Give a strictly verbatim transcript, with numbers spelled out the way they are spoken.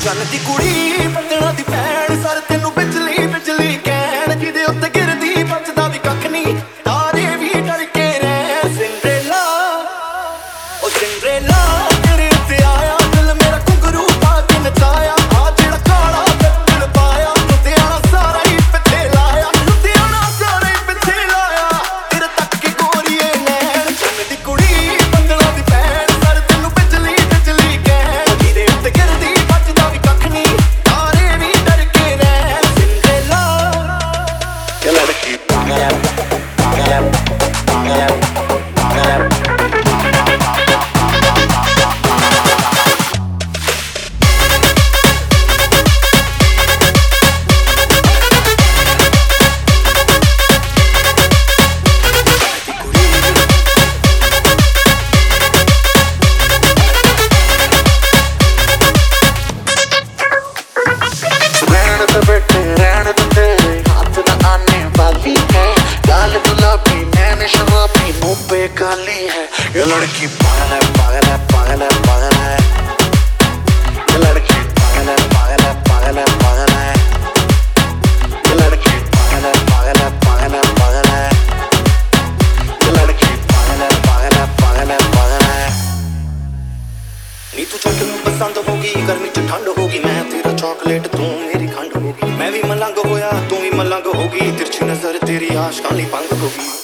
ਚੰਨ ਦੀ ਕੁੜੀ ਬੱਦਲਾਂ ਦੀ ਭੈਣ ਸਰ ਤੈਨੂੰ ਬਿਜਲੀ ਬਿਜਲੀ ਕਹਿਣ ਜਿਹਦੇ ਉੱਤੇ ਗਿਰਦੀ ਬਚਦਾ ਵੀ ਕੱਖ ਨਹੀਂ ਤਾਰੇ ਵੀ ਡਰ ਕੇ ਰਹਿ ਸਿੰਡਰੇਲਾ ਉਹ ਸਿੰਡਰੇਲਾ ਤੇਰੇ ਉੱਤੇ ਆਇਆ ਦਿਲ ਮੇਰਾ ਘੁੰਗਰੂ ਪਾ ਕੇ ਨਚਾਇਆ ਆ ਜਿਹੜਾ ਕਾਲਾ ਬੱਦਲ ਪਾਇਆ ਲੁਧਿਆਣਾ ਸਾਰਾ ਹੀ ਪਿੱਛੇ ਲਾਇਆ ਲੁਧਿਆਣਾ ਸਾਰਾ ਹੀ ਪਿੱਛੇ ਲਾਇਆ ਤੇਰੇ ਤੱਕ ਕੇ ਗੋਰੀਏ ਨੈਣ ਚੰਨ ਦੀ ਕੁੜੀ ਬੱਦਲਾਂ ਦੀ ਭੈਣ ਸਰ ਤੈਨੂੰ ਬਿਜਲੀ ਬਿਜਲੀ ਕਹਿਣ ਜਿਹਦੇ ਉੱਤੇ ਗਿਰਦੀ ਬਚਦਾ ਵੀ ਕੱਖ ਨਹੀਂ ਤਾਰੇ ਵੀ ਡਰ ਕੇ ਰਹਿ ਸਿੰਡਰੇਲਾ ਇਹ ਲੜਕੀ ਪਾਗਲ ਹੈ ਪਾਗਲ ਹੈ ਪਾਗਲ ਹੈ ਪਾਗਲ ਹੈ काली है ये लड़की पागल है पागल है पागल है पागल है ये लड़की पागल है पागल है पागल है पागल है ये लड़की पागल है पागल है पागल है पागल है ये लड़की पागल है पागल है पागल है पागल है नी तू छोटे में पसंद होगी गर्मी च ठंड होगी मैं तेरा चॉकलेट तू मेरी खंड होगी मैं भी मलंग होया तू भी मलंग होगी तिरछी नजर तेरी आशिकां ली भंग होगी